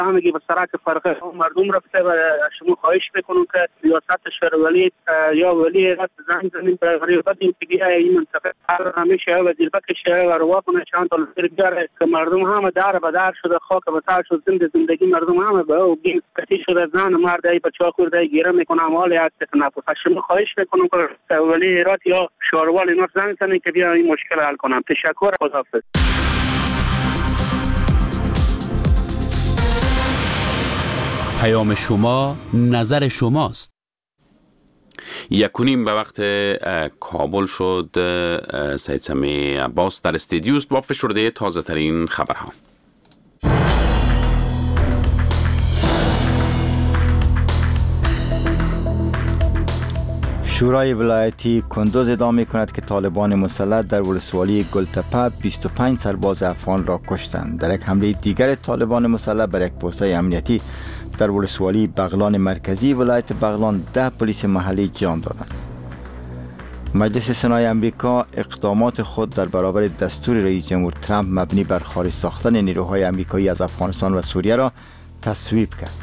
همگی به سرک فرقه مردم رفته و شما خواهش میکنم که ریاست شوروی یا ولی ایالت زنگ زنیم به ریاست اینتگی این منطقه همیشه وزیر بکشه و روا کنه چند تا لیر بیاره که مردم همه در به در شده، خاک به سر شد، زندگی مردم همه به او گیم کتی شده، زن مرد ای بچه ها خورده گیره میکنه، حالی هست که نپوس. شما خواهش میکنم که ولی ایالت یا شوروی اینا زنگ زنیم که بیا این مشکل حل کنم. تشکر. خداحافظ. پیام شما، نظر شماست. 1:30 به وقت کابل شد. سید سمیع عباس در استودیوست با فشرده تازه ترین خبرها. شورای ولایتی کندوز ادعا می‌کند که طالبان مسلح در ولسوالی گلتپه 25 سرباز افغان را کشتند. در یک حمله دیگر طالبان مسلح بر یک پست‌های امنیتی در ولسوالی بغلان مرکزی ولایت بغلان 10 پلیس محلی جان دادند. مجلس سنای امریکا اقدامات خود در برابر دستور رئیس جمهور ترامپ مبنی بر خارج ساختن نیروهای امریکایی از افغانستان و سوریه را تصویب کرد.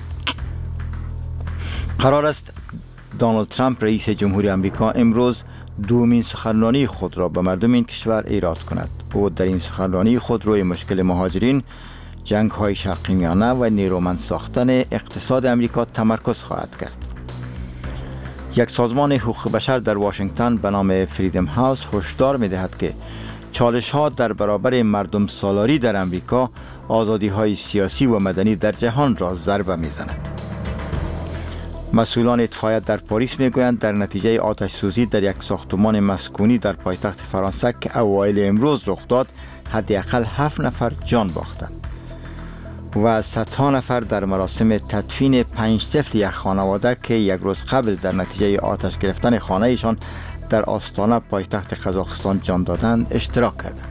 قرار است دونالد ترامپ رئیس جمهوری آمریکا امروز دومین سخنرانی خود را به مردم این کشور ایراد کند. او در این سخنرانی خود روی مشکل مهاجرین، جنگ های شرقی میانه و نیرومند ساختن اقتصاد امریکا تمرکز خواهد کرد. یک سازمان حقوق بشر در واشنگتن به نام فریدم هاوس هشدار می‌دهد که چالش ها در برابر مردم سالاری در امریکا آزادی های سیاسی و مدنی در جهان را ضربه می‌زند. مسئولان اطفائیه در پاریس میگویند در نتیجه آتش سوزی در یک ساختمان مسکونی در پایتخت فرانسه که اوایل امروز رخ داد حداقل 7 نفر جان باختند و صدها نفر در مراسم تدفین 5 طفل یک خانواده که یک روز قبل در نتیجه آتش گرفتن خانه‌شان در آستانه پایتخت قزاقستان جان دادند اشتراک کردند.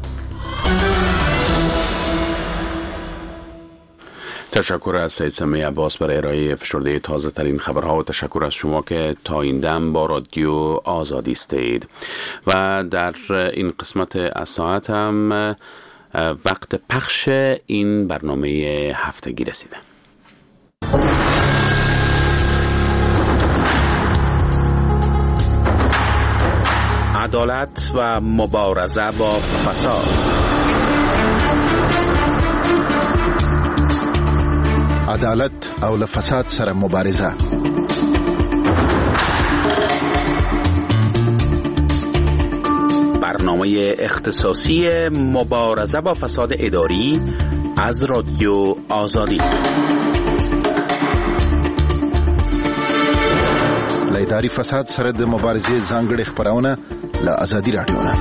تشکر از سید سمیع عباس برای ارائه فشرده تازه ترین خبرها و تشکر از شما که تا این دم با رادیو آزادی استید. و در این قسمت از ساعت هم وقت پخش این برنامه هفتگی رسیده. عدالت و مبارزه با فساد. عدالت او له فساد سره مبارزه. برنامه اختصاصی مبارزه با فساد اداری از رادیو آزادی. له اداري فساد سره د مبارزې ځانګړې خبرونه له آزادي رادیو نه.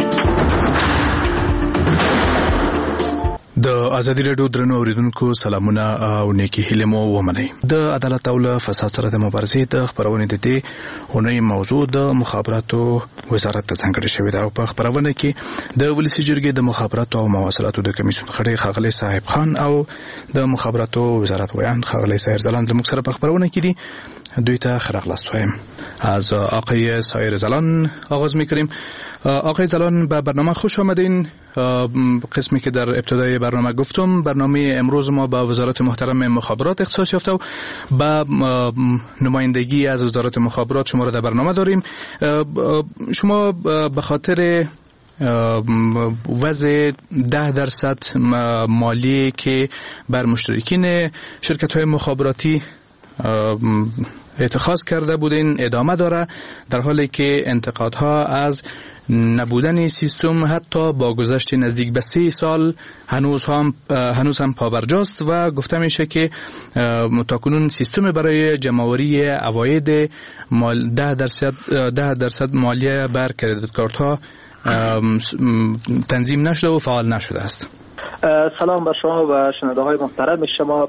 د ازادي رادیو درنو اوریدونکو سلامونه او نیکی هیله مو ومنئ. د عدالت او له فساد سره د مبارزې د خبرونې د دې اونۍ موضوع د مخابراتو وزارت ته ځانګړې شوې ده او په خبرونه کې د ولسي جرګې د مخابراتو او مواصلاتو د کمیسیون غړي ښاغلی صاحب خان او د مخابراتو وزارت ویان ښاغلی سایر زلان زموږ سره په خبرونه کې دي. دوی ته ښه راغلاست وایم. از آقای سایر زلان آغاز می‌کنیم. آقای زلان به برنامه خوش آمدین. قسمی که در ابتدای برنامه گفتم، برنامه امروز ما با وزارت محترم مخابرات اختصاص یافته و با نمایندگی از وزارت مخابرات شما را در برنامه داریم. شما به خاطر وضع 10% مالی که بر مشترکین شرکت‌های مخابراتی اتخاذ کرده بودین ادامه داره، در حالی که انتقادها از نبودن سیستم حتی با گذشت نزدیک به 3 سال هنوز هم پابرجاست و گفته میشه که تاکنون سیستم برای جمع‌آوری عواید 10% مالیه بر کردیت کارت ها تنظیم نشده و فعال نشده است. سلام بر شما و شنونده های محترم شما.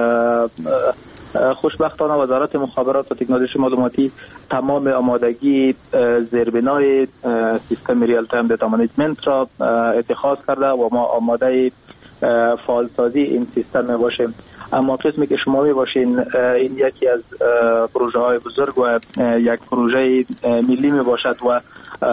خوشبختانه وزارت مخابرات و تکنولوژی معلوماتی تمام آمادگی زیربنای سیستم ریال تایم دیتا منیجمنت را اتخاذ کرده و ما آماده فعالسازی این سیستم می باشیم. اما قسمی که شما می باشین این یکی از پروژه های بزرگ و یک پروژه ملی می باشد و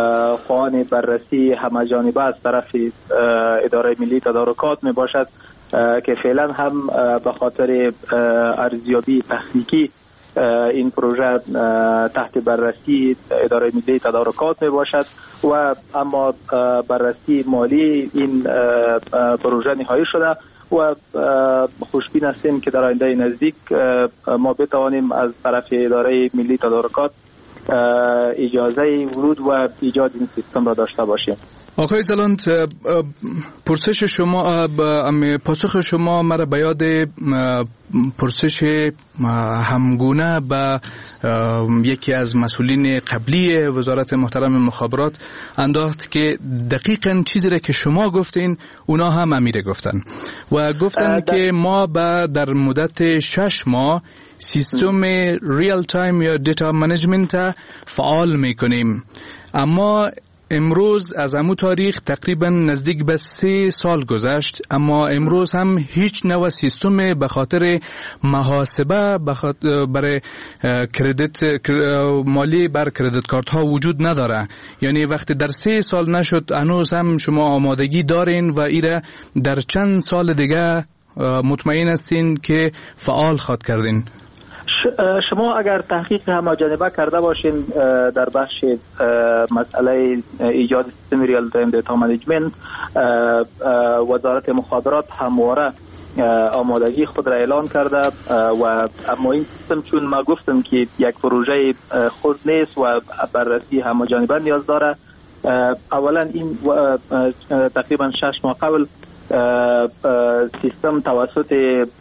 خواهان بررسی همه جانبه از طرف اداره ملی تدارکات می باشد که فعلا هم به خاطر ارزیابی تکنیکی این پروژه تحت بررسی اداره ملی تدارکات می باشد و اما بررسی مالی این پروژه نهایی شده و خوشبین هستیم که در آینده نزدیک ما بتوانیم از طرف اداره ملی تدارکات اجازه ورود و ایجاد این سیستم را داشته باشیم. آقای زلاند، پرسش شما پاسخ شما مرا به یاد پرسش همگونه به یکی از مسئولین قبلی وزارت محترم مخابرات انداخت که دقیقاً چیزی را که شما گفتین اونا هم امیره گفتن و گفتن که ما در مدت 6 ماه سیستم ریال تایم یا دیتا منیجمنت فعال میکنیم، اما امروز از همون تاریخ تقریبا نزدیک به 3 سال گذشت، اما امروز هم هیچ نوع سیستم به خاطر محاسبه برای کردیت مالی بر کردیت کارت ها وجود نداره. یعنی وقتی در 3 سال نشد هنوز هم شما آمادگی دارین و ایره در چند سال دیگه مطمئن هستین که فعال خواد کردین؟ شما اگر تحقیق همه‌جانبه کرده باشین در بخش مسئله ایجاد سیستم ریال تایم دیتا منیجمنت، وزارت مخابرات همواره آمادگی خود را اعلان کرده و اما این سیستم چون ما گفتم که یک پروژه خود نیست و بررسی همه‌جانبه نیاز داره، اولا این تقریبا 6 ماه قبل سیستم توسط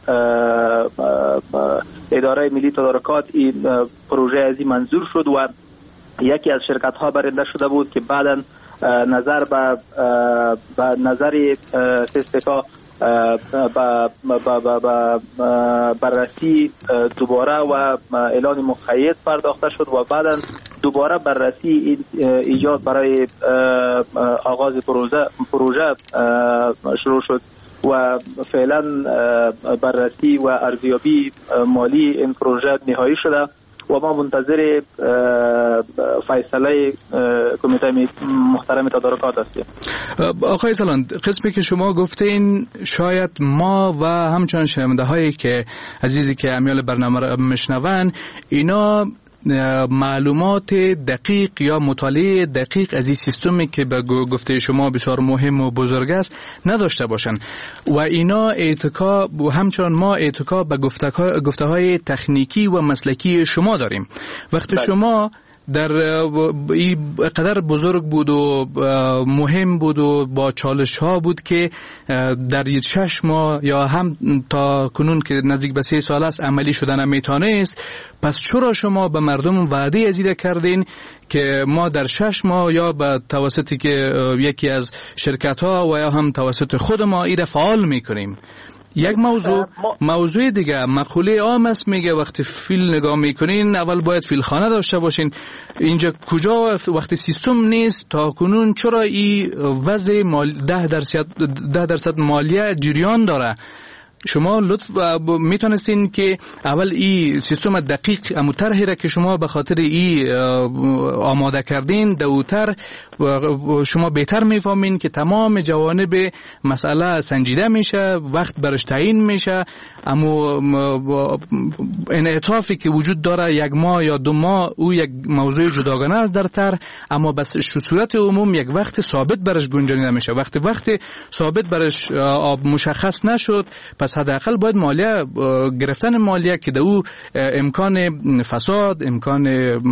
اداره ملی تدارکات این پروژه ازی منظور شد و یکی از شرکت ها برنده شده بود که بعدا نظر به نظر سیستکا بررسی دوباره و اعلان مقید پرداخته شد و بعدا دوباره بررسی ایجاد برای آغاز پروژه شروع شد و فعلا بررسی و ارزیابی مالی این پروژه نهایی شده و ما منتظر فیصله کمیته محترم تدارکات هستیم. آقای زلاند، قسمی که شما گفتین شاید ما و همچنان شنونده هایی که عزیزی که امیال برنامه را میشنون اینا معلومات دقیق یا مطالعه دقیق از این سیستمی که به گفته شما بسیار مهم و بزرگ است نداشته باشند و اینا اتکا و همچنان ما اتکا به گفته های تکنیکی و مسلکی شما داریم. وقتی شما در قدر بزرگ بود و مهم بود و با چالش ها بود که در 6 ماه یا هم تا کنون که نزدیک به 3 سال است عملی شدن میتونست، پس چرا شما به مردم وعده ازیده کردین که ما در 6 ماه یا به توسطی که yeki از شرکت ها و یا هم توسط خود ما ایره فعال میکنیم؟ یک موضوع دیگه، مقوله عام است میگه وقتی فیل نگاه میکنین اول باید فیل خانه داشته باشین. اینجا کجا وقتی سیستم نیست تا کنون چرا این وضع 10% مالیه جریان داره؟ شما لطف میتونستین که اول این سیستم دقیق امو طرحی را که شما به خاطر این آماده کردین دوتر شما بهتر میفهمین که تمام جوانب مسئله سنجیده میشه، وقت برش تعیین میشه، امو انعطافی که وجود داره 1 ماه یا 2 ماه او یک موضوع جداگانه است در طرح، اما بس صورت عموم یک وقت ثابت برش گنجانیده میشه. وقت ثابت برش مشخص نشد، پس حداقل باید مالیه گرفتن مالیه که در او امکان فساد، امکان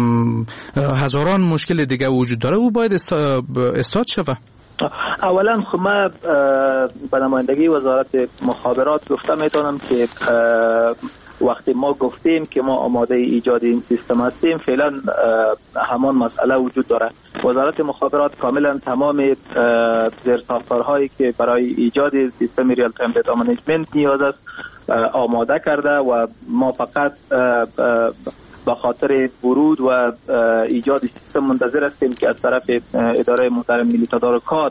هزاران مشکل دیگه وجود داره، او باید استاد شوه. اولا خب ما به نمایندگی وزارت مخابرات گفتم میتونم که وقتی ما گفتیم که ما آماده ایجاد این سیستم هستیم، فعلا همان مسئله وجود داره. وزارت مخابرات کاملا تمام زیرساختارهایی که برای ایجاد سیستم ریال تایم دیتا منیجمنت نیاز است آماده کرده و ما فقط به خاطر ورود و ایجاد سیستم منتظر هستیم که از طرف اداره محترم ملی تدارکات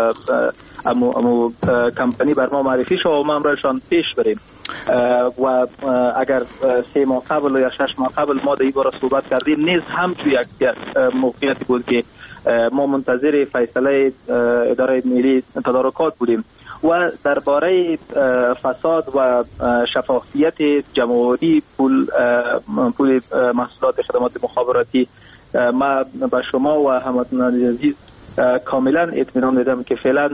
امو کمپانی بر ما معرفی شد و ما امرایشان پیش بریم و اگر 3 ماه قبل یا 6 ماه قبل ما در این باره صحبت کردیم نیز هم توی یک موقعیتی بود که ما منتظر فیصله اداره ملی تدارکات بودیم و درباره فساد و شفافیت جمع‌آوری پول محصولات خدمات مخابراتی ما به شما و هموطنان عزیز کاملا اطمینان میدم که فعلا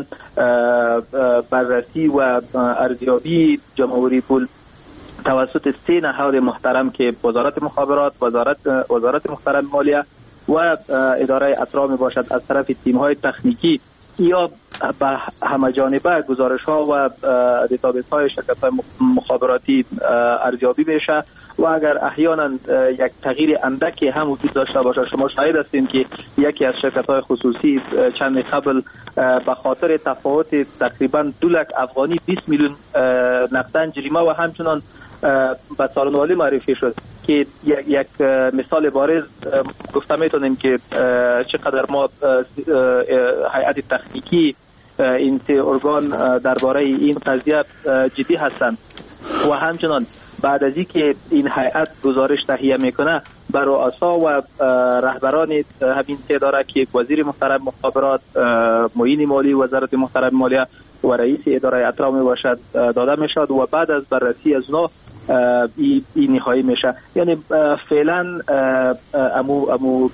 بررسی و ارزیابی جمع‌آوری پول توسط 3 نهاد محترم که وزارت مخابرات، وزارت محترم مالیه و اداره اطراف می باشد از طرف تیم‌های تکنیکی یا به همه جانبه گزارش‌ها و دیتابیس‌های شرکت‌های مخابراتی ارزیابی بشه و اگر احیانا یک تغییر اندکی هم وجود داشته باشه، شما شاهد هستین که یکی از شرکت‌های خصوصی چند قبل به خاطر تفاوت تقریبا 2 لک افغانی 20 میلیون نقداً جریمه و همچنان به سالن‌والی معرفی شد که یک مثال بارز گفته میتونیم که چقدر ما هیئت تکنیکی این 3 ارگان درباره این قضیه جدی هستند و همچنان بعد از اینکه این هیئت گزارش تهیه میکنه بر رؤسا و رهبران همین 3 اداره که وزیر محترم مخابرات، معین مالی وزارت محترم مالیه و رئیس اداره اطراف می باشد داده میشد و بعد از بررسی از اونا این نهایی میشه. یعنی فعلا امو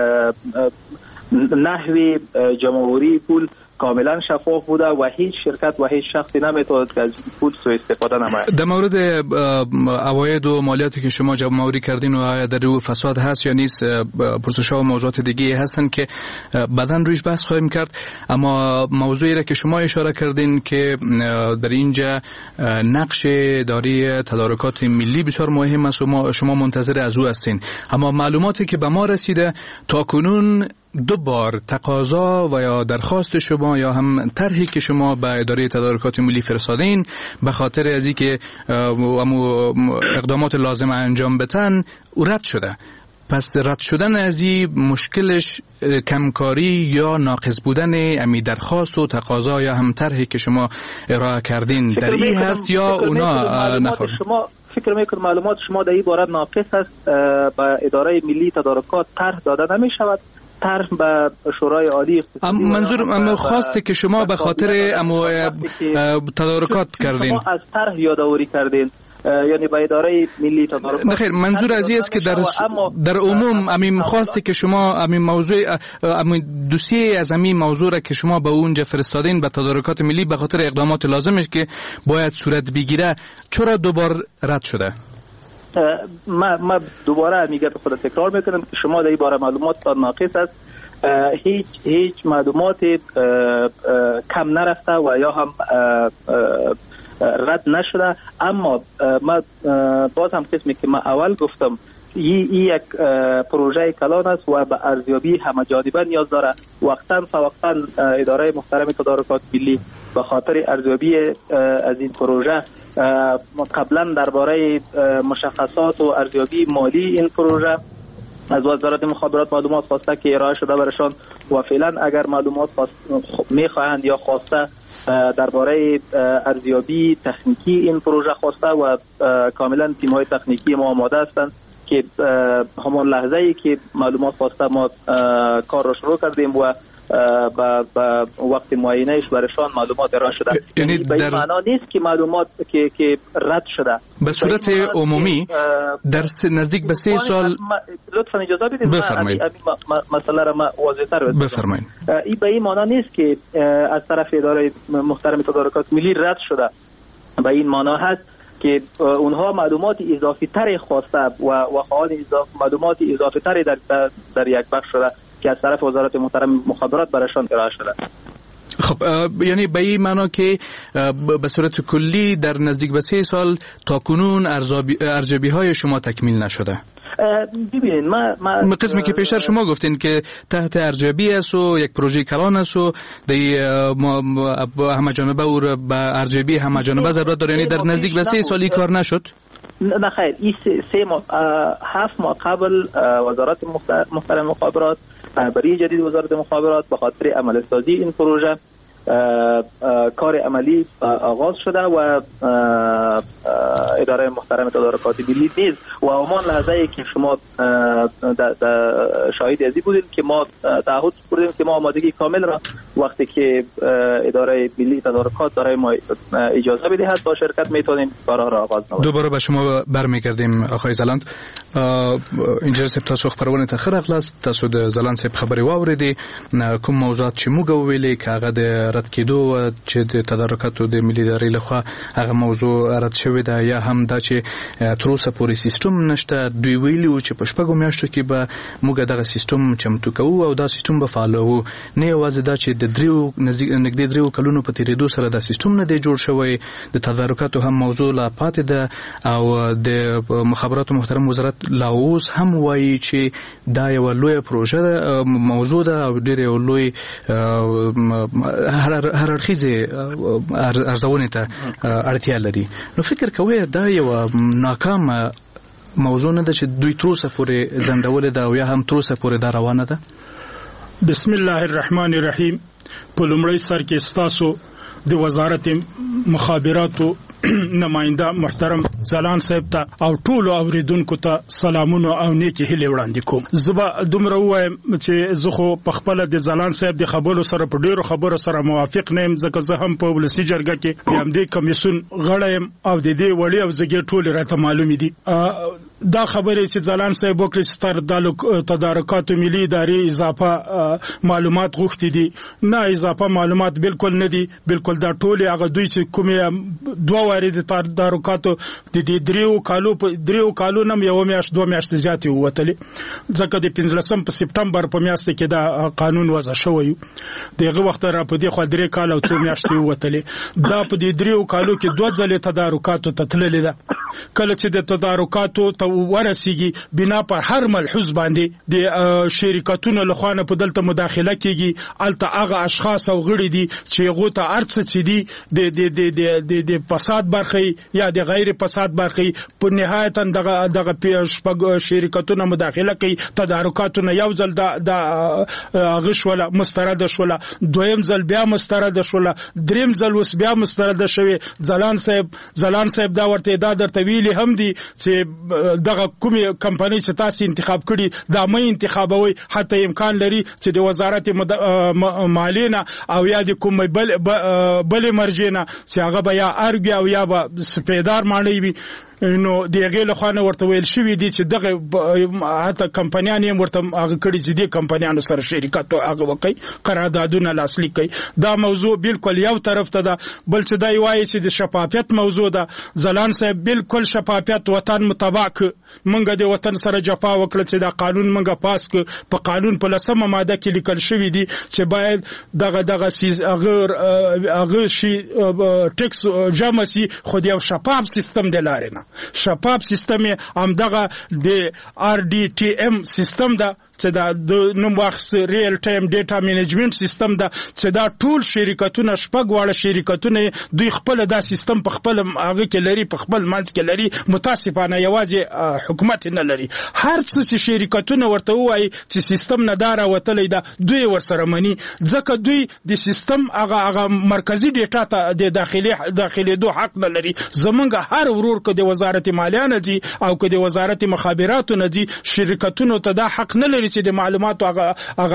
نحوی جمع‌آوری پول کاملا شفاف بوده و هیچ شرکت و هیچ شخصی نمیتواند که از پول سوء استفاده نماید. در مورد عواید و مالیاتی که شما جمع‌آوری کردین و در رو فساد هست یا نیست، پرسش‌ها و موضوعات دیگه هستن که بعداً رویش بحث خواهیم کرد، اما موضوعی را که شما اشاره کردین که در اینجا نقش اداره تدارکات ملی بسیار مهم است و شما منتظر از او هستین، اما معلوماتی که به ما رسیده تا کنون 2 بار تقاضا و یا درخواست شما یا هم طرحی که شما به اداره تدارکات ملی فرستادین به خاطر از اینکه اقدامات لازم انجام بدن رد شده. پس رد شدن از این مشکلش کمکاری یا ناقص بودن امی درخواست و تقاضا یا هم طرحی که شما ارائه کردین در این هست یا اونا نخواهد؟ شما فکر میکنم معلومات شما در این باره ناقص است. به اداره ملی تدارکات طرح داده نمی شود، طرح به شورای عالی منظور خواسته که شما به خاطر تدارکات کردین، شما از طرح یادآوری کردین، یعنی به اداره ملی تدارکات. نخیر، منظور از این است که در عموم امین خواسته که شما امین موضوع امین دوسیه از امین موضوع را که شما به اونجا فرستادین به تدارکات ملی به خاطر اقدامات لازمش که باید صورت بگیره، چرا 2 بار رد شده؟ ما دوباره میگه به خود تکرار میکنم که شما در این باره معلومات ناقص است. هیچ معلومات کم نرفته و یا هم رد نشده، اما ما باز هم قسمی که ما اول گفتم این یک پروژه کلان است و به ارزیابی همه جانبه نیاز داره. وقتاً فوقتاً اداره محترم تدارکات ملی به خاطر ارزیابی از این پروژه قبلا درباره مشخصات و ارزیابی مالی این پروژه از وزارت مخابرات معلومات خواسته که ارائه شده برشان و فعلا اگر معلومات میخواهند یا خواسته درباره ارزیابی تکنیکی این پروژه خواسته و کاملا تیم‌های تکنیکی ما آماده هستند که همان لحظه ای که معلومات خواسته ما کار را شروع کردیم و با وقت معینهش برشان معلومات ارائه شده. یعنی به این معنا نیست که معلومات که رد شده. به صورت عمومی در نزدیک به 3 سال لطفا اجازه بدید مسئله را ما واضح‌تر بفرمایید. این به این معنا نیست که از طرف اداره محترم تدارکات ملی رد شده. به این معنا هست که اونها معلومات اضافی تری خواسته و خواهان معلومات اضافی تری در یک بخش شده که از طرف وزارت محترم مخابرات برایشان ارائه شده. خب یعنی به این معنا که به صورت کلی در نزدیک به 3 سال تا کنون ارزیابی های شما تکمیل نشده. ببینید ما قسمی که پیشتر شما گفتین که تحت ارزیابی است و یک پروژه کلان است و همه جانبه او به ارزیابی همه جانبه ضرورت داره، یعنی در نزدیک به 3 سالی کار نشد. نه خیر، این 7 ماه قبل وزارت محترم مخابرات برای جدید وزارت مخابرات به خاطر عمل سازی این پروژه کار عملی آغاز شده و اداره محترم تدارکات ملی نیز و همان لحظه‌ای که شما شاهد ازی بودید که ما تعهد کردیم که ما آمادگی کامل را وقتی که اداره ملی تدارکات برای ما اجازه بدهد با شرکت میتونیم کارها را آغاز نماییم. دوباره به شما برمیگردیم آقای زلاند. انجینر صاحب تاسو خبرونه ته خرغ لاس تاسو د زلاند صاحب خبري واوریدي کوم موضوعات چې موږ ویلې کاغه د رد کېدو چې د تدارکاتو د ملي ادارې لخوا هغه موضوع رد شوی دا یا هم دا چې تر اوسه پورې سیستم نشته. دوی ویلي چې په شپږو میاشتو کې به موږ دغه سیستم چمتو کوو او دا سیستم به فعال وو. نه یوازې دا چې د نږدې 3 کلونو په تیریدو سره دا سیستم نه دی جوړ شوی، د تدارکاتو هم موضوع لا پاتې ده او د مخابراتو محترم وزارت لا اوس هم وایي چې دا یو لوی پروژه موضوع ده او ډېر یو لوی هر اړخیزه ارزونه ته اړتیا لري. نو فکر کوئ دا یو ناکام موضوع نه ده چې دوی تر اوسه پورې ځنډولې ده او یا هم تر اوسه پورې دا روانه ده؟ بسم الله الرحمن الرحیم. په لومړی سر کې ستاسو د وزارت مخابراتو نماینده محترم زلان صاحب ته او ټولو اوریدونکو ته سلامونه او نیکی هیلې وړاندې کوم. زبا دومره وایم چې زه خو په خپل د زلان صاحب د خبرو سره په ډیرو خبرو سره موافق نه یم، ځکه زه هم په ولسی جرګه کې د همدې کمیسیون غړی یم او د دې وړي او زګې ټول راته معلوم دي. دا خبره چې زلان صاحب وکړي ستر د تدارکاتو ملي ادارې اضافه معلومات غوښتي دي، نه اضافه معلومات بالکل نه دي. بالکل دا ټول هغه دوی چې کومه دوه واري د تدارکاتو د دې 3 کالو نم یو میاشت 2 میاشت زیاتې ووتلې، ځکه د 15 په سپټمبر په میاشت کې دا قانون وضع شوی. دغه وخت را په دې خو 3 کال او 2 میاشتې ووتلې. دا په دې 3 کالو کې 2 ځله تدارکاتو ته تللې ده. کله چې د تدارکاتو ته ورسیږي بنا پر هر ملحوظ باندې د شرکتونو لخوا په دلته مداخله کیږي، الته هغه اشخاص او غړي دي چې هغه ته ارڅ چې دي د فساد برخه یا د غیر فساد برخه په نهایت دغه شپږ شرکتونو مداخله کوي. تدارکاتو نه یو ځل د غشوله مسترد شوله، دویم ځل بیا مسترد شوله، دریم ځل اوس بیا مسترد شوی. زلان صاحب دا ورته دا درته ویلي هم دي چې دغه کومه کمپنی چې تاسو انتخاب کړي دا مې انتخابوي، حتی امکان لري چې د وزارت مالیه او یا د کومه بل مرجینه چې هغه به یا ارګ او یا به سپیدار معنی وي. نو دغه له خانه ورته ویل شوی دي چې دغه حتی کمپنیان یې ورته هغه کړي چې د کمپنیانو سره شریکت هغه وکي، قراردادونه لاسلیک کوي. دا موضوع بالکل یو طرف ته ده. بل څه دی وایي چې د شفافیت موضوع ده. زلان صاحب بالکل شفافیت وطن مطابق منګه د وطن سره جفا وکړه چې دا قانون منګه پاس ک. په قانون په 10مه ماده کې لیکل شوی دي چې باید دغه هغه شي ټیکس جمع سي، خو یو شفاف سیستم د لارې نه. شفاف سیستم هم دغه د RDTM سیستم ده چې دا د نوم واخص ریل ټایم ډیټا منیجمنت سیستم ده چې دا ټول شرکتونه شپږ واړه شرکتونه دوی خپل دا سیستم په خپل هغه کې لري، په خپل منځ کې لري. متاسفانه یوازې حکومت نه لري. هر څه شرکتونه ورته وایي چې سیستم نه دار وتلې ده دوی ورسره مني، ځکه دوی د سیستم هغه مرکزی ډیټا ته د داخلي دوه حق نه لري. زمونږ هر ورور کې د وزارت مالیه نه دي او کې د وزارت مخابراتو نه دي، شرکتونو ته دا حق نه لري چې د معلوماتو هغه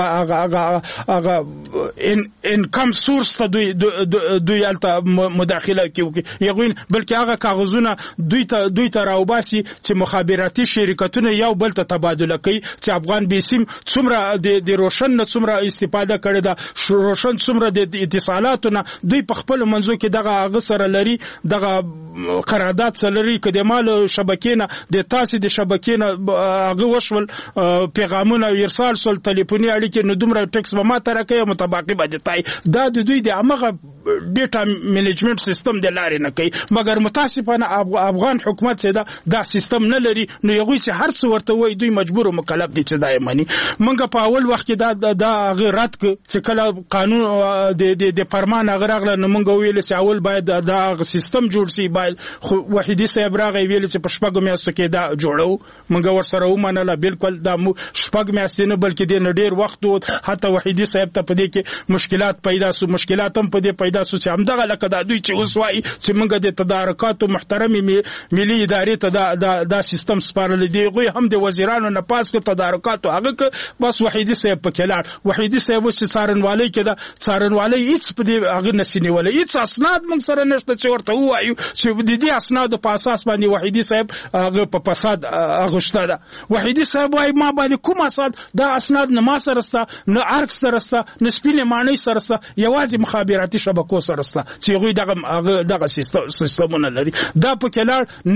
انکم سورس ته دوی الته مداخله کوي، یغوین بلکې هغه کاغذونه دوی ته راوباسي چې مخابراتي شرکتونه یو بل ته تبادله کوي چې افغان بیسیم څومره د روشن نه څومره استفاده کړي ده، روشن څومره د اتصالاتونه دوی په خپل منځو کې دغه سره لري، دغه قرارداد سره لري. که د مال شبکې نه د تاسو د شبکې نه هغه وشول پیغامونه ارسال سول ټلیفوني اړیکې نو دومره ټیکس به ما ترکه متباقي باندې تای. دا د دوی د امغه ډیټا منیجمنت سیستم د لارې نه کوي، مګر متاسفانه افغان حکومت چې دا سیستم نه لري. نو یو چې هر څه ورته وای دوی مجبور او مکلف دي چې دا یمني. منګه په اول وخت کې دا غیرت چې کله قانون د فرمان غراغله نو منګه ویل چې اول باید دا سیستم جوړ شي، باید وحیدی صاحب راغی ویل چې په شپږ میاشتو کې دا جوړو موږ ورسره ومنله بالکل دا شپږ میاشتې نه بلکې د ډیر وخت و حتی وحیدی صاحب ته په دې کې مشکلات پیدا سو مشکلات هم په دې پیدا سو چې همدغه لکه دا دوی چې اوس وایي چې موږ د تدارکاتو محترمي ملي ادارې ته دا سیستم سپارل دی غوي هم د وزیرانو نه پاس کې تدارکاتو هغه بس وحیدی صاحب په کلاړ وحیدی صاحب چې څارنوالي کې دا څارنوالي هیڅ په دې هغه نسینی ولا هیڅ اسناد موږ سره نشته چې ورته وایو چې د دې اسناد په اساس باندې وحیدی صاحب هغه په فساد اغشته ده وحیدی صاحب وايي ما باندې کوم اسناد دا اسناد نه ما سره سره نه ارک سره سره نه سپینه معنی سره سره یوازې مخابراتي شبکو سره سره چې غوي دغه سیستمونه لري دا په کلاړ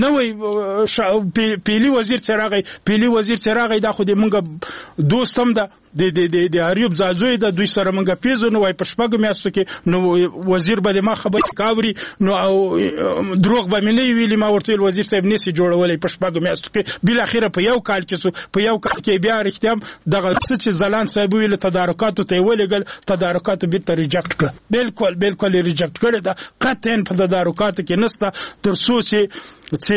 نوې پیلی وزیر چراغی دا خو دې موږ دوستم ده د اریوب زازوی د دوی سره موږ پیژنو وای په شپږ میاشتو کې نو وزیر به ما خبرې کاوري نو او دروغ به مې ویلي ما ورته وزیر صاحب نسی جوړولې په شپږ میاشتو کې بل اخیره په یو کال کې بیا رښتیا دغه چې زلان صاحب ویل تدارکاتو ته ولګل تدارکاتو به ریجکټ کړ بالکل ریجکټ کړ دا قطعا په تدارکاتو کې نسته تر څو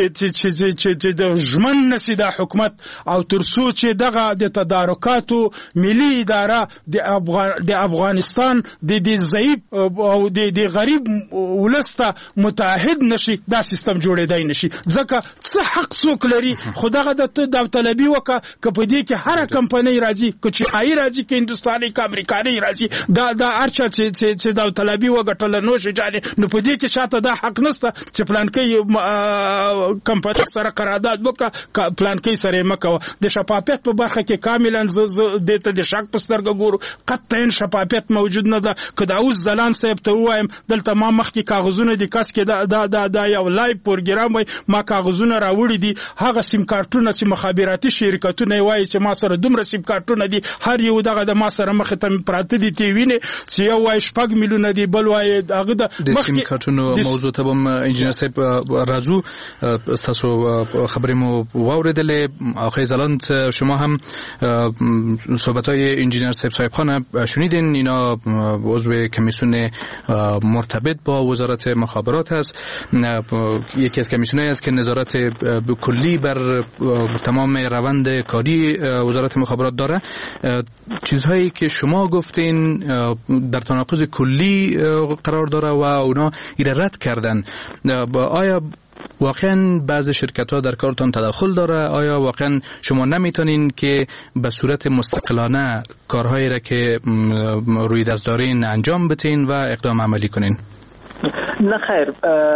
چې د ژمن نسی د حکومت او تر څو چې دغه د تدارکاتو ملي اداره د افغانستان د ضعیف او د غریب ولسته متحد نشي دا سیستم جوړېدای نشي ځکه څه حق څوک لري خدغه د داوطلبي وکړه کپه دې کې هر کمپنۍ راځي چې هاي راځي کې هندستاني کا امریکایي راځي دا ارچا چې داوطلبي وګټل نو شي جاري نو په دې کې شاته دا حق نشته چې پلان کې کمپنی سره قرارداد وکړه پلان کې سره مکه د شفافیت په برخه کې کاملا د ته د شک پسترګ ګورو قطعا شفافیت موجود نه ده کدا اوس زلان صاحب ته وایم دلته ما مخکې کاغذونه د کس کې دا یو لایو پروګرام وای ما کاغذونه راوړي دي هغه سیم کارتونه چې مخابراتي شرکتونه وایي چې ما سره دومره سیم کارتونه دي هر یو دغه د ما سره مخ ته پراته دي تی ویني چې یو وای شپږ میلیونه دي بل وای هغه د سیم کارتونو موضوع ته هم انجنیر صاحب راځو تاسو خبرې مو واوریدلې آقای زلاند شما هم صحبت‌های انجینر صاحب خان شنیدین اینا عضو کمیسیون مرتبط با وزارت مخابرات است یکی از کمیسیون‌هایی است که نظارت کلی بر تمام روند کاری وزارت مخابرات داره چیزهایی که شما گفتین در تناقض کلی قرار داره و اونا ایره رد کردن آیا واقعا بعض شرکت‌ها در کارتان تدخل داره آیا واقعا شما نمیتونین که به صورت مستقلانه کارهایی را که روی دست دارین انجام بدین و اقدام عملی کنین نه خیر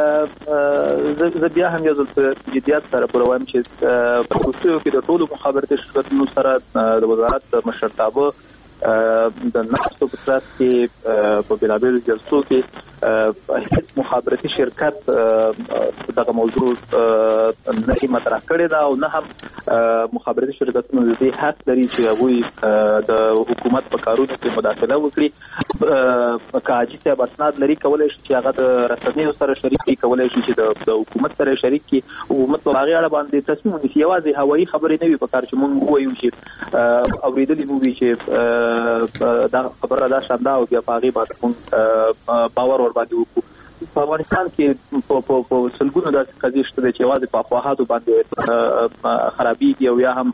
زه بیا هم یو ځل په جدیت سره پروایم چې په کوڅو کې د ټولو مخابراتي شرکتونو سره د وزارت مشرتابه د نقصو په اساس کې په بلابل جلسو کې مخابراتي شرکت دغه موضوع نه مطرح کړی دا او نه هم مخابراتي شرکتونو د دې حق لري چې هغه د حکومت په کارونو کې مداخله وکړي کاجی ته اسناد لري کولای شي چې هغه د رسنیو سره شریک کی کولای شي چې د حکومت سره شریک کی حکومت په هغه اړه باندې تصمیم ونیسي یوازې هوایي خبرې نه وي په کار چې مونږ وایو چې اوریدلې مو وی چې دا خبره دا شاندا او بیا پاغي باندې باور ور باندې وکړو په افغانستان کې په سلګونو داسې قضیې شته چې یوازې په افواهاتو باندې خرابېږي او یا هم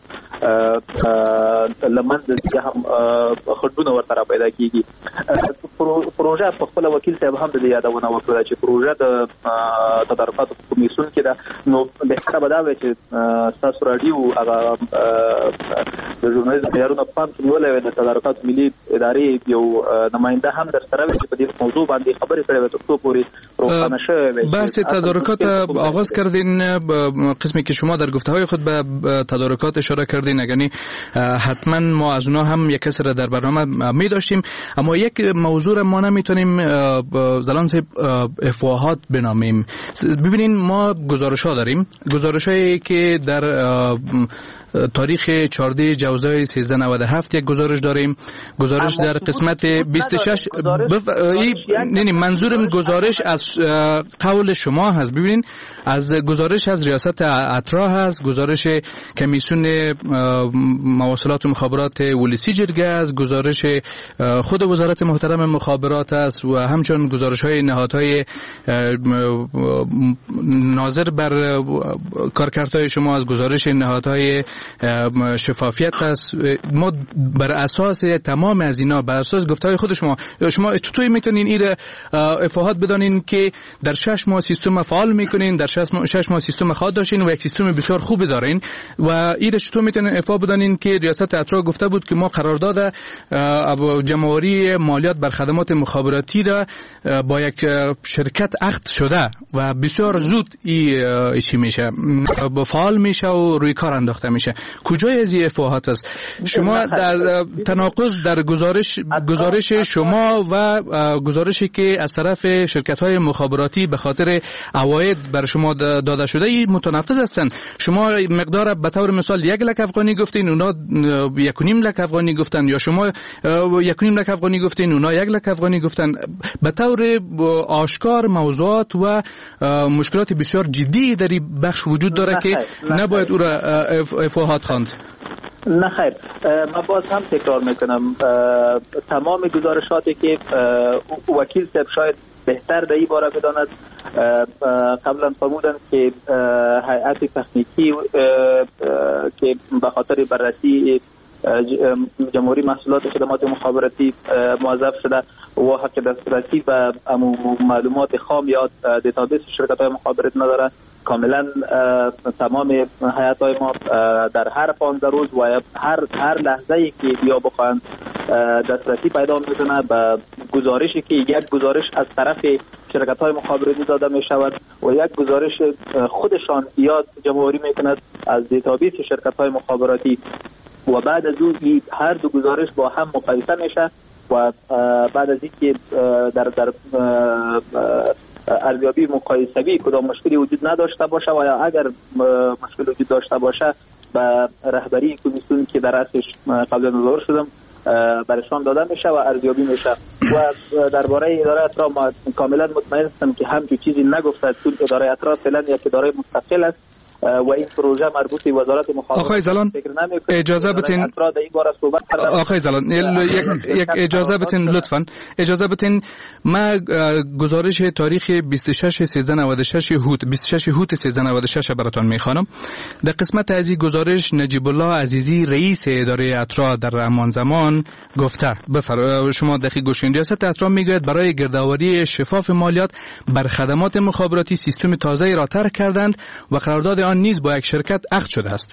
لمنځه یا هم خډونه ورته پیدا کیږي پروژه په خپل وکیل صاحب هم د یادونه وکړه چې پروژه د تدارکاتو کمیسیون کې ده نو بهتره به دا وي چې تاسو رادیو هغه د ژورنالیزم معیارونه په پام کې نیولې وي د تدارکاتو ملي ادارې یو نماینده هم در سره وي چې په دې موضوع باندې خبرې کړې وي تر څو پورې بحث تدارکات آغاز کردین قسمی که شما در گفته‌های خود به تدارکات اشاره کردین یعنی حتما ما از اونها هم یک کسی را در برنامه می داشتیم اما یک موضوع را ما نمیتونیم زلان صاحب افواهات بنامیم ببینین ما گزارش‌ها داریم گزارش‌هایی که در تاریخ 14 جوزای 1397 یک گزارش داریم گزارش در قسمت 26 منظورم گزارش از از قول شما هست. ببینین از گزارش از ریاست اترا هست، گزارش کمیسیون مواصلات و مخابرات ولسی جرگه است، گزارش خود وزارت محترم مخابرات است و همچنین گزارش های نهادهای ناظر بر کارکردهای شما از گزارش نهادهای شفافیت است. ما بر اساس تمام از اینا، بر اساس گفتهای خود شما چطوری میتونین این افاهات بدانین که در 6 ماه سیستم فعال میکنین، در 6 ماه سیستم خواهد داشتین و یک سیستم بسیار خوب دارین و این چطور میتونین افاها بدانین که ریاست اترا گفته بود که ما قرارداد جمع‌آوری مالیات بر خدمات مخابراتی را با یک شرکت عقد شده و بسیار زود چی میشه فعال میشه و روی کار انداخته میشه. کجای از این افاهات است؟ شما در تناقض در گزارش شما و گزارشی که از طرف شرکت‌های مخابراتی به خاطر عواید بر شما داده شده این متناقض هستن. شما مقدار به طور مثال 1 لک افغانی گفتین، اونا 1.5 لک افغانی گفتن، یا شما 1.5 لک افغانی گفتین، اونا 1 لک افغانی گفتن. به طور آشکار موضوعات و مشکلات بسیار جدی در این بخش وجود داره که نباید او را افاهات خواند. نه خیر، من باز هم تکرار میکنم تمام گزارشاتی که وکیل صاحب شاید بهتر در این باره بداند، قبلا فرمودند که هیئت تکنیکی که به خاطر بررسی جمهوری محصولات خدمات مخابراتی موظف شده و حق دسترسی به معلومات خام یا دیتابیس شرکت‌های مخابراتی نداره. کاملا تمام هیئت‌های ما در هر 15 روز و هر لحظه‌ای که یا بخواهند دسترسی پیدا می‌کنه به گزارشی که یک گزارش از طرف شرکت‌های مخابراتی داده می‌شود و یک گزارش خودشان یا جمع‌آوری می‌کند از دیتابیس شرکت‌های مخابراتی و بعد از اون هر دو گزارش با هم مقایسه میشه و بعد از اینکه در ارزیابی مقایسوی کدام مشکلی وجود نداشته باشه و یا اگر مشکل وجود داشته باشه به رهبری کمیسیون که در رأسش قبلا نظر شدم برشان داده میشه و ارزیابی میشه. و درباره اداره اترا ما کاملا مطمئن هستم که همچین چیزی نگفته، چون اداره اترا فعلا یک اداره مستقل است و این پروژه مربوط به وزارت مخابرات. آقای زلان اجازه بدین، آقای زلان یک اجازه بدین لطفاً، اجازه بدین ما گزارش تاریخ 26/1396 هوت 1396 براتون میخوانم. در قسمت از این گزارش نجیب الله عزیزی رئیس اداره اترا در همان زمان گفته، شما دقیق گوشین، ریاست اترا میگوید برای گردآوری شفاف مالیات بر خدمات مخابراتی سیستم تازه‌ای را طرح کردند و قرارداد آن نیز با یک شرکت عقد شده است.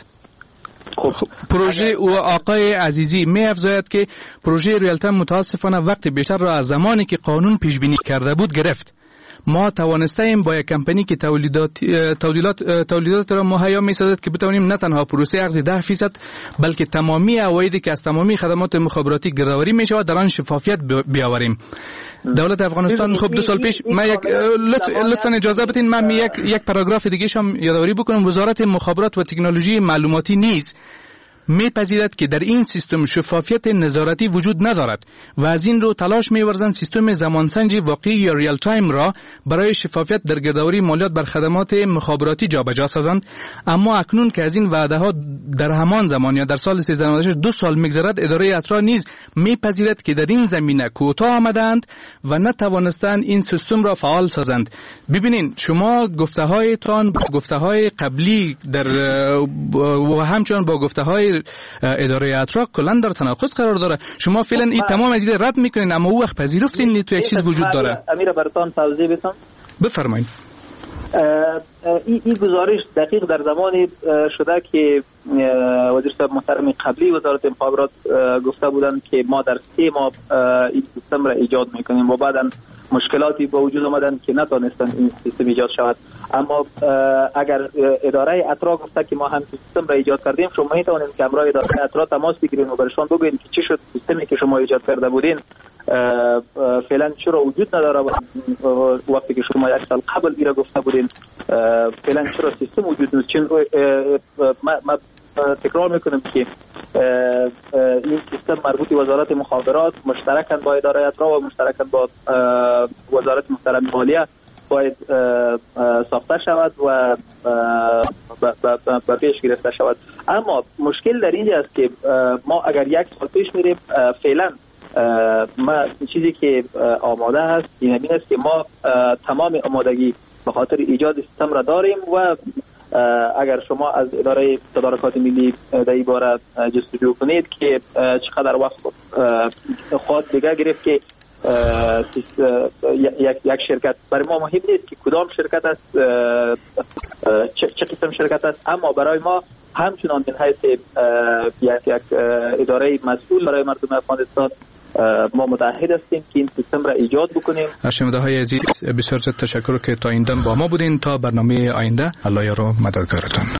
پروژه و آقای عزیزی می افزاید که پروژه ریالتایم متاسفانه وقت بیشتر را از زمانی که قانون پیش بینی کرده بود گرفت. ما توانستیم با یک کمپانی که تولیدات را مهیا می‌سازد که بتوانیم نه تنها پروسه اخذ 10% بلکه تمامی عوایدی که از تمامی خدمات مخابراتی گردآوری می‌شود در آن شفافیت بیاوریم. دولت افغانستان خب 2 سال پیش ما یک لطفاً اجازه بدین من یک پاراگراف دیگه هم یادآوری بکنم. وزارت مخابرات و تکنولوژی معلوماتی نیز میپذیرد که در این سیستم شفافیت نظارتی وجود ندارد و از این رو تلاش می‌ورزند سیستم زمانسنجی واقعی یا ریال تایم را برای شفافیت در گردآوری مالیات بر خدمات مخابراتی جابجا سازند. اما اکنون که از این وعده‌ها در همان زمان یا در سال 1396 2 سال می‌گذرد، اداره اترا نیز میپذیرد که در این زمینه کوتاه آمدند و نتوانستند این سیستم را فعال سازند. ببینین شما گفته‌هایتان با گفته‌های قبلی در و همچنین با گفته‌های اداره اترا کلا در تناقض قرار داره. شما فعلا این تمام از این رد میکنین اما او وقت پذیرفتین تو یک چیز وجود داره. امیر براتون توضیح بدم. بفرمایید. این گزارش دقیق در زمانی شده که وزیر صاحب محترم قبلی وزارت مخابرات گفته بودند که ما در 3 ماه این سیستم را ایجاد میکنیم و بعداً مشکلاتی با وجود آمدن که نتونستن این سیستم ایجاد شود. اما اگر اداره اترا گفته که ما هم سیستم را ایجاد کردیم، شما میتونید که امروز اداره اترا تماس بگیرید و برشان بگویید که چی شد سیستمی که شما ایجاد کرده بودین فعلا چرا وجود نداره و وقتی که شما 1 سال قبل ایرا گفته بودین فعلا چرا سیستم وجود نیست. چون ما تکرار میکنم که این سیستم مربوط به وزارت مخابرات مشترکاً با اداره اترا و مشترکاً با وزارت محترم مالیه باید ساخته شود و به پیش گرفته شود. اما مشکل در اینجا است که ما اگر یک سال پیش میریم، فعلا ما چیزی که آماده هست این است که ما تمام آمادگی به خاطر ایجاد سیستم را داریم و اگر شما از اداره تدارکات ملی در این باره جستجو کنید که چقدر وقت خواهد دیگه گرفت که یک شرکت، برای ما مهم نیست که کدام شرکت است، چه قسم شرکت است، اما برای ما همچنان من حیث یک اداره مسئول برای مردم افغانستان ما متعهد هستیم که این سیستم را ایجاد بکنیم. شنونده‌های عزیز، بسیار زیاد تشکر که تا این دم با ما بودین. تا برنامه آینده، الله یار و مددگارتان.